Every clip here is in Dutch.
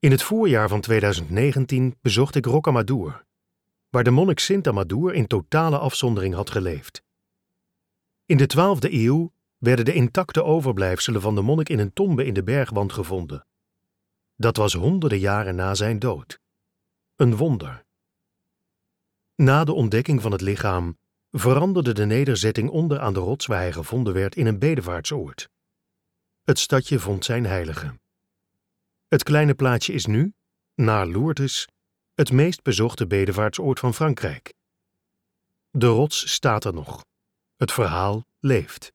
In het voorjaar van 2019 bezocht ik Rocamadour, waar de monnik Sint Amador in totale afzondering had geleefd. In de 12e eeuw werden de intacte overblijfselen van de monnik in een tombe in de bergwand gevonden. Dat was honderden jaren na zijn dood. Een wonder. Na de ontdekking van het lichaam veranderde de nederzetting onder aan de rots waar hij gevonden werd in een bedevaartsoord. Het stadje vond zijn heilige. Het kleine plaatsje is nu, na Lourdes, het meest bezochte bedevaartsoord van Frankrijk. De rots staat er nog. Het verhaal leeft.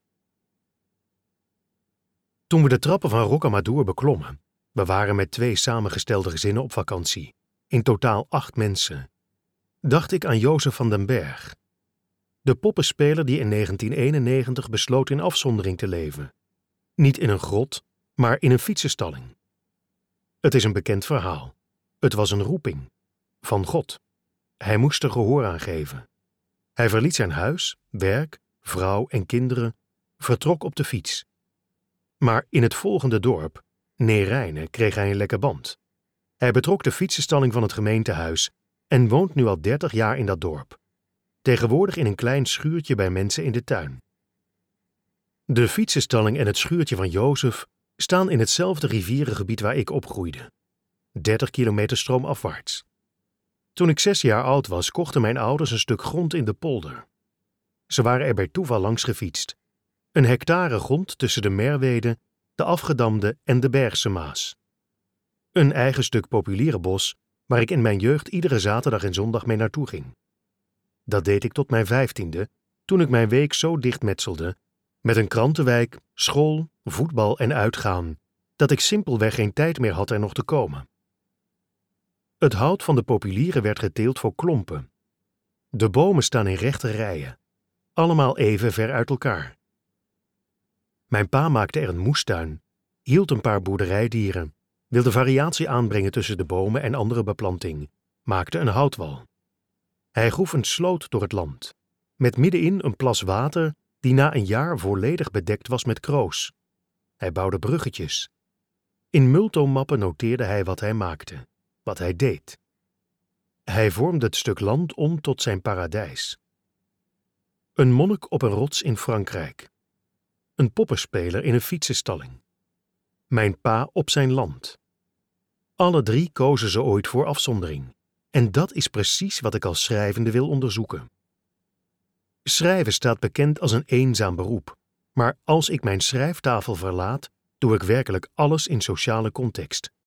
Toen we de trappen van Rocamadour beklommen, we waren met 2 samengestelde gezinnen op vakantie, in totaal 8 mensen, dacht ik aan Jozef van den Berg, de poppenspeler die in 1991 besloot in afzondering te leven. Niet in een grot, maar in een fietsenstalling. Het is een bekend verhaal. Het was een roeping. Van God. Hij moest er gehoor aan geven. Hij verliet zijn huis, werk, vrouw en kinderen, vertrok op de fiets. Maar in het volgende dorp, Neerijnen, kreeg hij een lekke band. Hij betrok de fietsenstalling van het gemeentehuis en woont nu al 30 jaar in dat dorp. Tegenwoordig in een klein schuurtje bij mensen in de tuin. De fietsenstalling en het schuurtje van Jozef staan in hetzelfde rivierengebied waar ik opgroeide. 30 kilometer stroomafwaarts. Toen ik 6 jaar oud was, kochten mijn ouders een stuk grond in de polder. Ze waren er bij toeval langs gefietst. Een hectare grond tussen de Merwede, de Afgedamde en de Bergse Maas. Een eigen stuk populiere bos waar ik in mijn jeugd iedere zaterdag en zondag mee naartoe ging. Dat deed ik tot mijn 15e, toen ik mijn week zo dichtmetselde, met een krantenwijk, school, voetbal en uitgaan, dat ik simpelweg geen tijd meer had er nog te komen. Het hout van de populieren werd geteeld voor klompen. De bomen staan in rechte rijen, allemaal even ver uit elkaar. Mijn pa maakte er een moestuin, hield een paar boerderijdieren, wilde variatie aanbrengen tussen de bomen en andere beplanting, maakte een houtwal. Hij groef een sloot door het land, met middenin een plas water die na een jaar volledig bedekt was met kroos. Hij bouwde bruggetjes. In multomappen noteerde hij wat hij maakte, wat hij deed. Hij vormde het stuk land om tot zijn paradijs. Een monnik op een rots in Frankrijk. Een poppenspeler in een fietsenstalling. Mijn pa op zijn land. Alle 3 kozen ze ooit voor afzondering. En dat is precies wat ik als schrijvende wil onderzoeken. Schrijven staat bekend als een eenzaam beroep, maar als ik mijn schrijftafel verlaat, doe ik werkelijk alles in sociale context.